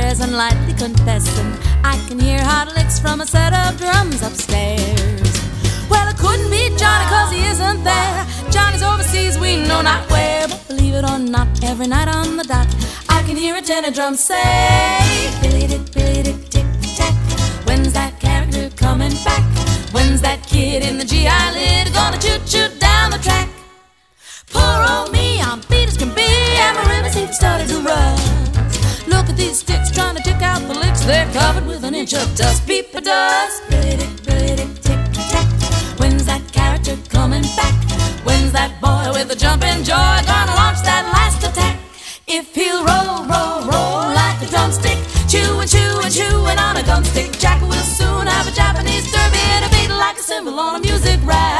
present, lightly confessing I can hear hot licks from a set of drums upstairs. Well, it couldn't be Johnny, cause he isn't there. Johnny's overseas, we know not where. But believe it or not, every night on the dot I can hear a tenor drum say, billy-dick, tick-tack. When's that character coming back? When's that kid in the GI lid gonna choo-choo down the track? Poor old me, I'm beat as can be, and my ribbon seat started to rust. Look at these sticks trying to tick out the licks, they're covered with an inch of dust. Beep a dust, billy-dick, tick-tack. When's that character coming back? When's that boy with the jumping joy gonna launch that last attack? If he'll roll, roll, roll like a drumstick, chewing, chewing, chewing on a gum stick, Jack will soon have a Japanese derby and a beat like a cymbal on a music rack.